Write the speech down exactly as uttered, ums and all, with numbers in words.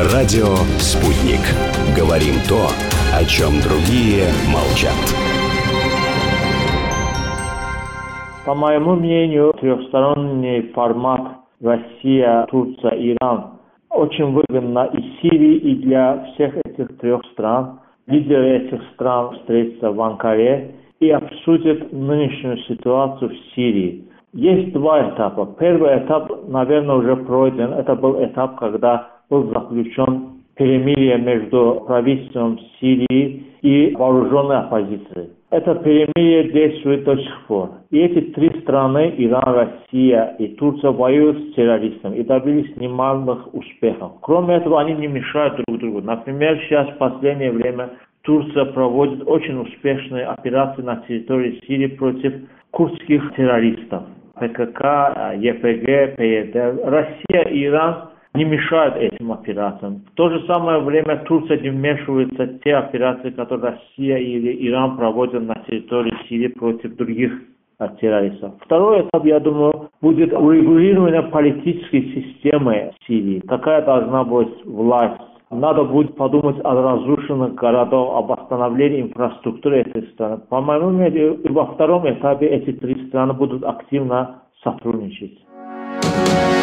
Радио «Спутник». Говорим то, о чем другие молчат. По моему мнению, трехсторонний формат Россия, Турция, Иран очень выгодно и Сирии, и для всех этих трех стран. Лидеры этих стран встретятся в Анкаре и обсудят нынешнюю ситуацию в Сирии. Есть два этапа. Первый этап, наверное, уже пройден. Это был этап, когда был заключен перемирие между правительством Сирии и вооруженной оппозицией. Это перемирие действует до сих пор. И эти три страны, Иран, Россия и Турция, воюют с террористами и добились немалых успехов. Кроме этого, они не мешают друг другу. Например, сейчас в последнее время Турция проводит очень успешные операции на территории Сирии против курдских террористов. ПКК, ЕПГ, ПЕД. Россия и Иран не мешают этим операциям. В то же самое время Турция не вмешивается в те операции, которые Россия или Иран проводят на территории Сирии против других террористов. Второй этап, я думаю, будет урегулирование политической системы Сирии. Какая должна быть власть? Надо будет подумать о разрушенных городах, об восстановлении инфраструктуры этой страны. По моему мнению, и во втором этапе эти три страны будут активно сотрудничать.